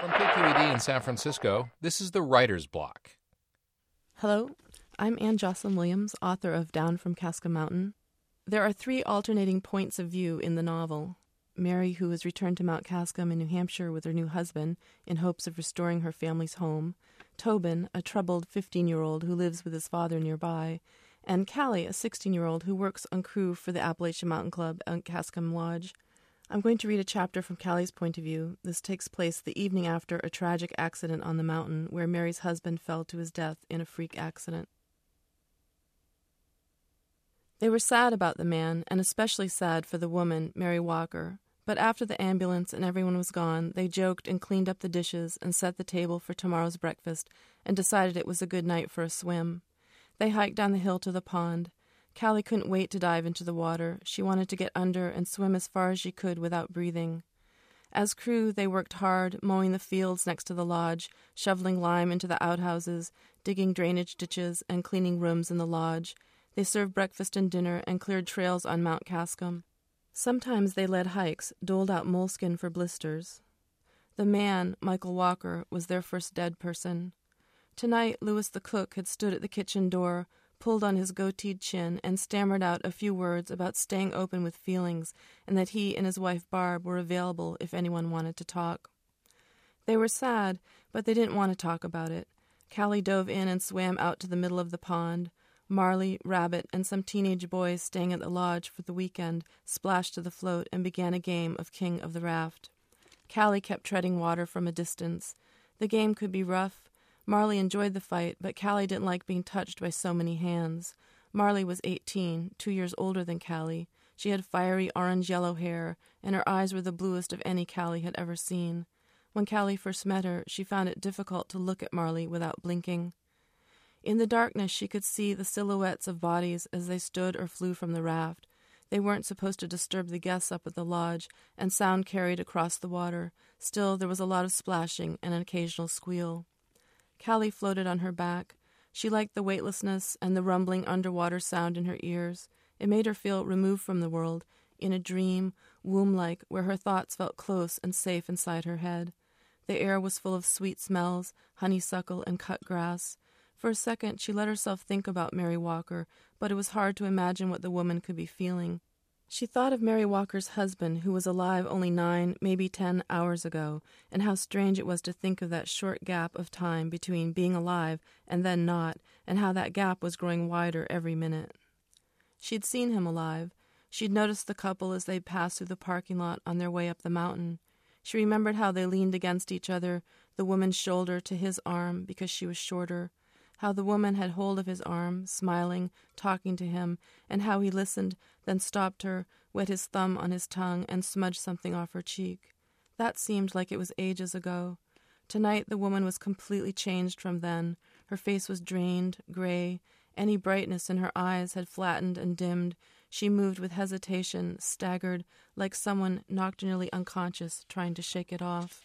From KQED in San Francisco, this is the Writer's Block. Hello, I'm Anne Jocelyn Williams, author of Down from Casca Mountain. There are 3 alternating points of view in the novel. Mary, who has returned to Mount Cascum in New Hampshire with her new husband in hopes of restoring her family's home, Tobin, a troubled 15-year-old who lives with his father nearby, and Callie, a 16-year-old who works on crew for the Appalachian Mountain Club at Cascum Lodge. I'm going to read a chapter from Callie's point of view. This takes place the evening after a tragic accident on the mountain where Mary's husband fell to his death in a freak accident. They were sad about the man, and especially sad for the woman, Mary Walker. But after the ambulance and everyone was gone, they joked and cleaned up the dishes and set the table for tomorrow's breakfast and decided it was a good night for a swim. They hiked down the hill to the pond. Callie couldn't wait to dive into the water. She wanted to get under and swim as far as she could without breathing. As crew, they worked hard, mowing the fields next to the lodge, shoveling lime into the outhouses, digging drainage ditches, and cleaning rooms in the lodge. They served breakfast and dinner and cleared trails on Mount Cascum. Sometimes they led hikes, doled out moleskin for blisters. The man, Michael Walker, was their first dead person. Tonight, Louis the cook had stood at the kitchen door, pulled on his goateed chin, and stammered out a few words about staying open with feelings and that he and his wife Barb were available if anyone wanted to talk. They were sad, but they didn't want to talk about it. Callie dove in and swam out to the middle of the pond. Marley, Rabbit, and some teenage boys staying at the lodge for the weekend splashed to the float and began a game of King of the Raft. Callie kept treading water from a distance. The game could be rough. Marley enjoyed the fight, but Callie didn't like being touched by so many hands. Marley was 18, 2 years older than Callie. She had fiery orange-yellow hair, and her eyes were the bluest of any Callie had ever seen. When Callie first met her, she found it difficult to look at Marley without blinking. In the darkness, she could see the silhouettes of bodies as they stood or flew from the raft. They weren't supposed to disturb the guests up at the lodge, and sound carried across the water. Still, there was a lot of splashing and an occasional squeal. Callie floated on her back. She liked the weightlessness and the rumbling underwater sound in her ears. It made her feel removed from the world, in a dream, womb-like, where her thoughts felt close and safe inside her head. The air was full of sweet smells, honeysuckle and cut grass. For a second, she let herself think about Mary Walker, but it was hard to imagine what the woman could be feeling. She thought of Mary Walker's husband, who was alive only 9, maybe 10 hours ago, and how strange it was to think of that short gap of time between being alive and then not, and how that gap was growing wider every minute. She'd seen him alive. She'd noticed the couple as they passed through the parking lot on their way up the mountain. She remembered how they leaned against each other, the woman's shoulder to his arm because she was shorter, how the woman had hold of his arm, smiling, talking to him, and how he listened, then stopped her, wet his thumb on his tongue, and smudged something off her cheek. That seemed like it was ages ago. Tonight the woman was completely changed from then. Her face was drained, gray. Any brightness in her eyes had flattened and dimmed. She moved with hesitation, staggered, like someone knocked nearly unconscious, trying to shake it off.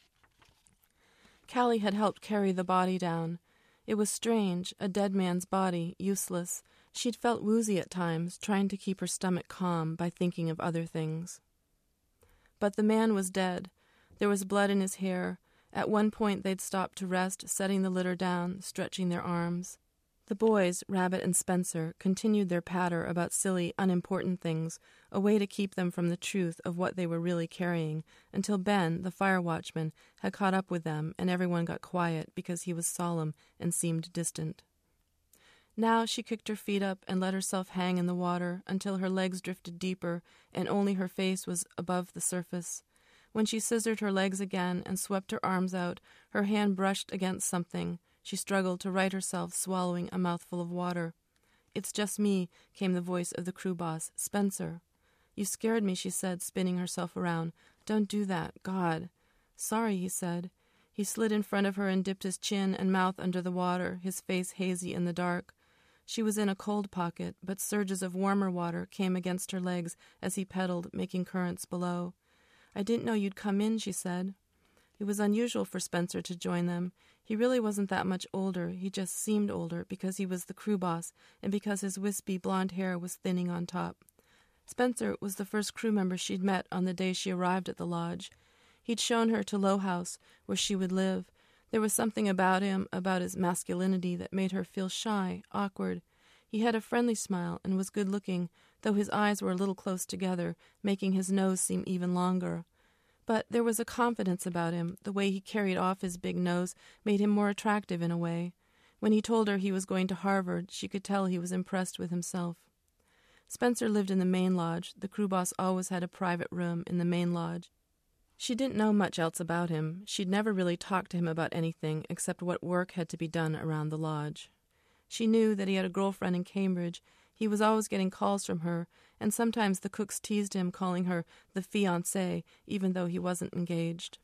Callie had helped carry the body down. It was strange, a dead man's body, useless. She'd felt woozy at times, trying to keep her stomach calm by thinking of other things. But the man was dead. There was blood in his hair. At one point they'd stopped to rest, setting the litter down, stretching their arms. The boys, Rabbit and Spencer, continued their patter about silly, unimportant things, a way to keep them from the truth of what they were really carrying, until Ben, the fire watchman, had caught up with them, and everyone got quiet because he was solemn and seemed distant. Now she kicked her feet up and let herself hang in the water until her legs drifted deeper and only her face was above the surface. When she scissored her legs again and swept her arms out, her hand brushed against something. She struggled to right herself, swallowing a mouthful of water. "It's just me," came the voice of the crew boss, Spencer. "You scared me," she said, spinning herself around. "Don't do that. God." "Sorry," he said. He slid in front of her and dipped his chin and mouth under the water, his face hazy in the dark. She was in a cold pocket, but surges of warmer water came against her legs as he pedaled, making currents below. "I didn't know you'd come in," she said. It was unusual for Spencer to join them. He really wasn't that much older. He just seemed older because he was the crew boss and because his wispy blonde hair was thinning on top. Spencer was the first crew member she'd met on the day she arrived at the lodge. He'd shown her to Low House, where she would live. There was something about him, about his masculinity, that made her feel shy, awkward. He had a friendly smile and was good-looking, though his eyes were a little close together, making his nose seem even longer. But there was a confidence about him. The way he carried off his big nose made him more attractive in a way. When he told her he was going to Harvard, she could tell he was impressed with himself. Spencer lived in the main lodge. The crew boss always had a private room in the main lodge. She didn't know much else about him. She'd never really talked to him about anything except what work had to be done around the lodge. She knew that he had a girlfriend in Cambridge. He was always getting calls from her, and sometimes the cooks teased him, calling her the fiancée, even though he wasn't engaged.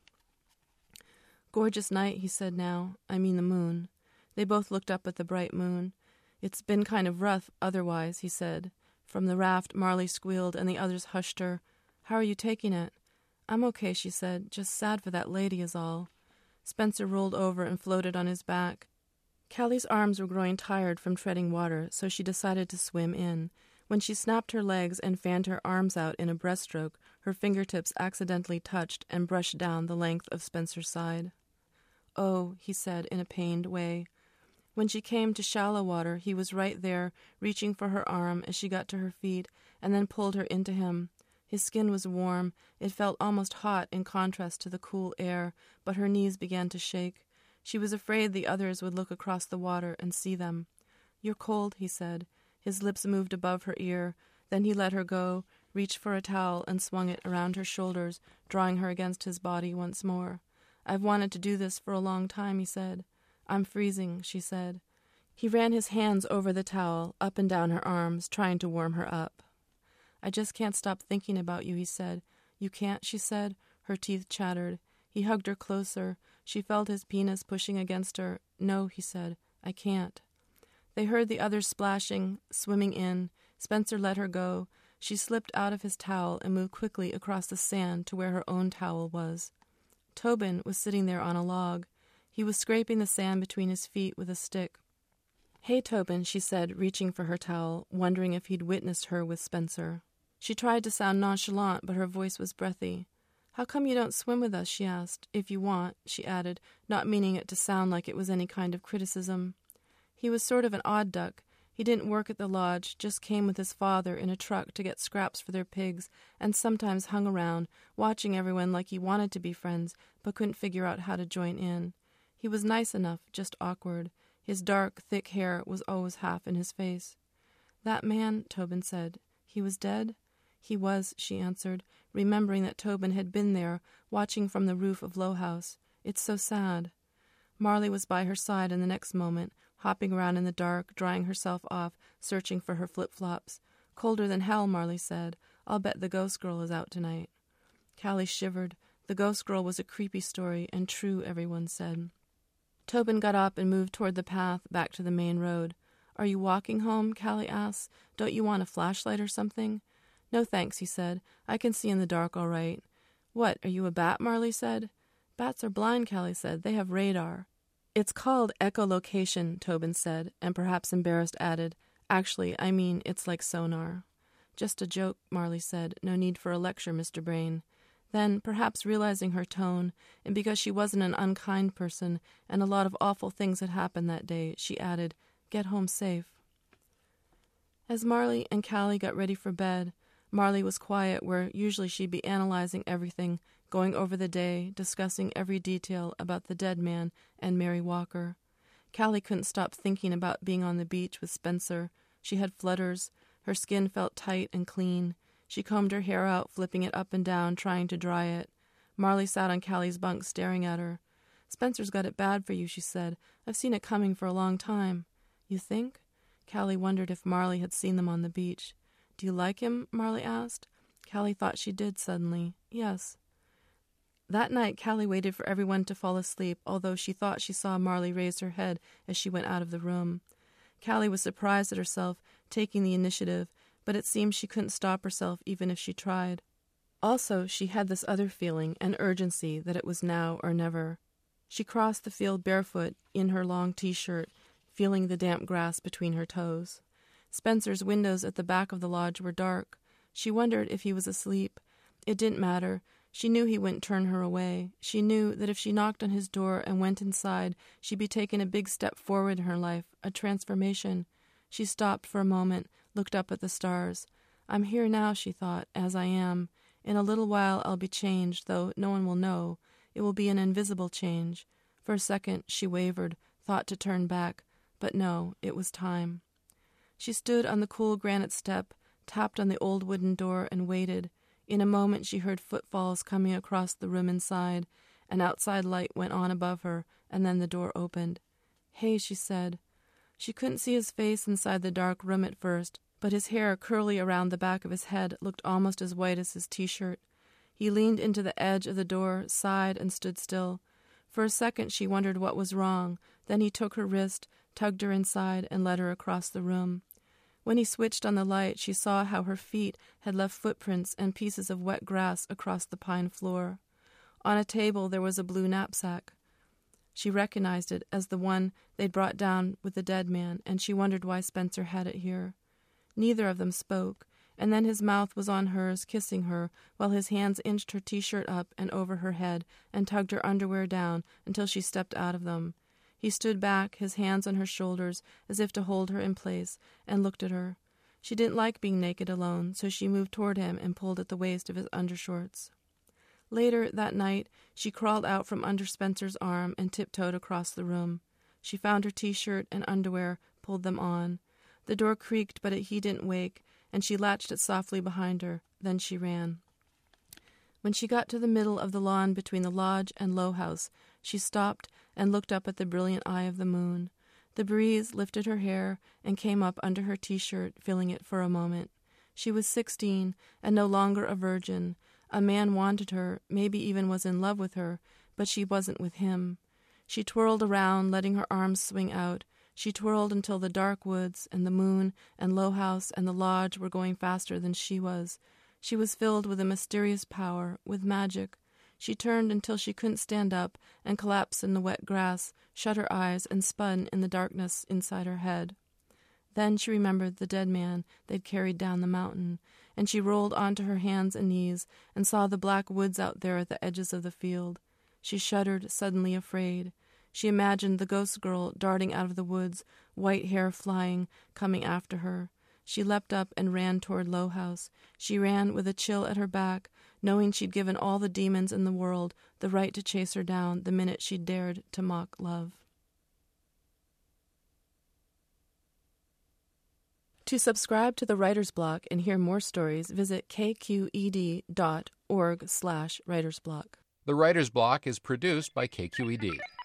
"Gorgeous night," he said now. "I mean the moon." They both looked up at the bright moon. "It's been kind of rough otherwise," he said. From the raft, Marley squealed, and the others hushed her. "How are you taking it?" "I'm okay," she said. "Just sad for that lady is all." Spencer rolled over and floated on his back. Callie's arms were growing tired from treading water, so she decided to swim in. When she snapped her legs and fanned her arms out in a breaststroke, her fingertips accidentally touched and brushed down the length of Spencer's side. "Oh," he said in a pained way. When she came to shallow water, he was right there, reaching for her arm as she got to her feet, and then pulled her into him. His skin was warm. It felt almost hot in contrast to the cool air, but her knees began to shake. She was afraid the others would look across the water and see them. "You're cold," he said. His lips moved above her ear. Then he let her go, reached for a towel, and swung it around her shoulders, drawing her against his body once more. "I've wanted to do this for a long time," he said. "I'm freezing," she said. He ran his hands over the towel, up and down her arms, trying to warm her up. "I just can't stop thinking about you," he said. "You can't," she said. Her teeth chattered. He hugged her closer. She felt his penis pushing against her. "No," he said. "I can't." They heard the others splashing, swimming in. Spencer let her go. She slipped out of his towel and moved quickly across the sand to where her own towel was. Tobin was sitting there on a log. He was scraping the sand between his feet with a stick. "Hey, Tobin," she said, reaching for her towel, wondering if he'd witnessed her with Spencer. She tried to sound nonchalant, but her voice was breathy. "How come you don't swim with us?" she asked. "If you want," she added, not meaning it to sound like it was any kind of criticism. He was sort of an odd duck. He didn't work at the lodge, just came with his father in a truck to get scraps for their pigs, and sometimes hung around, watching everyone like he wanted to be friends, but couldn't figure out how to join in. He was nice enough, just awkward. His dark, thick hair was always half in his face. "That man," Tobin said, "he was dead?" "He was," she answered, remembering that Tobin had been there, watching from the roof of Low House. "It's so sad." Marley was by her side in the next moment, hopping around in the dark, drying herself off, searching for her flip-flops. "Colder than hell," Marley said. "I'll bet the ghost girl is out tonight." Callie shivered. The ghost girl was a creepy story, and true, everyone said. Tobin got up and moved toward the path back to the main road. "Are you walking home?" Callie asked. "Don't you want a flashlight or something?" "No thanks," he said. "I can see in the dark all right." "What, are you a bat?" Marley said. "Bats are blind," Callie said. "They have radar." "It's called echolocation," Tobin said, and perhaps embarrassed added, "Actually, I mean, it's like sonar." "Just a joke," Marley said. "No need for a lecture, Mr. Brain." Then, perhaps realizing her tone, and because she wasn't an unkind person, and a lot of awful things had happened that day, she added, "Get home safe." As Marley and Callie got ready for bed, Marley was quiet where usually she'd be analyzing everything, going over the day, discussing every detail about the dead man and Mary Walker. Callie couldn't stop thinking about being on the beach with Spencer. She had flutters. Her skin felt tight and clean. She combed her hair out, flipping it up and down, trying to dry it. Marley sat on Callie's bunk, staring at her. "Spencer's got it bad for you," she said. "I've seen it coming for a long time." "You think?" Callie wondered if Marley had seen them on the beach. "Do you like him?" Marley asked. Callie thought she did suddenly. "Yes." That night, Callie waited for everyone to fall asleep, although she thought she saw Marley raise her head as she went out of the room. Callie was surprised at herself, taking the initiative, but it seemed she couldn't stop herself even if she tried. Also, she had this other feeling, an urgency, that it was now or never. She crossed the field barefoot, in her long T-shirt, feeling the damp grass between her toes. Spencer's windows at the back of the lodge were dark. She wondered if he was asleep. It didn't matter. She knew he wouldn't turn her away. She knew that if she knocked on his door and went inside, she'd be taking a big step forward in her life, a transformation. She stopped for a moment, looked up at the stars. I'm here now, she thought, as I am. In a little while I'll be changed, though no one will know. It will be an invisible change. For a second she wavered, thought to turn back, but no, it was time. She stood on the cool granite step, tapped on the old wooden door, and waited. In a moment she heard footfalls coming across the room inside. An outside light went on above her, and then the door opened. "Hey," she said. She couldn't see his face inside the dark room at first, but his hair, curly around the back of his head, looked almost as white as his T-shirt. He leaned into the edge of the door, sighed, and stood still. For a second she wondered what was wrong. Then he took her wrist, tugged her inside, and led her across the room. When he switched on the light, she saw how her feet had left footprints and pieces of wet grass across the pine floor. On a table there was a blue knapsack. She recognized it as the one they'd brought down with the dead man, and she wondered why Spencer had it here. Neither of them spoke, and then his mouth was on hers, kissing her, while his hands inched her T-shirt up and over her head and tugged her underwear down until she stepped out of them. He stood back, his hands on her shoulders, as if to hold her in place, and looked at her. She didn't like being naked alone, so she moved toward him and pulled at the waist of his undershorts. Later that night, she crawled out from under Spencer's arm and tiptoed across the room. She found her T-shirt and underwear, pulled them on. The door creaked, but he didn't wake, and she latched it softly behind her. Then she ran. When she got to the middle of the lawn between the lodge and Low House, she stopped and looked up at the brilliant eye of the moon. The breeze lifted her hair and came up under her T-shirt, filling it for a moment. She was 16 and no longer a virgin. A man wanted her, maybe even was in love with her, but she wasn't with him. She twirled around, letting her arms swing out. She twirled until the dark woods and the moon and Low House and the lodge were going faster than she was. She was filled with a mysterious power, with magic. She turned until she couldn't stand up and collapsed in the wet grass, shut her eyes, and spun in the darkness inside her head. Then she remembered the dead man they'd carried down the mountain, and she rolled onto her hands and knees and saw the black woods out there at the edges of the field. She shuddered, suddenly afraid. She imagined the ghost girl darting out of the woods, white hair flying, coming after her. She leapt up and ran toward Low House. She ran with a chill at her back, knowing she'd given all the demons in the world the right to chase her down the minute she dared to mock love. To subscribe to the Writer's Block and hear more stories, visit kqed.org/writersblock. The Writer's Block is produced by KQED.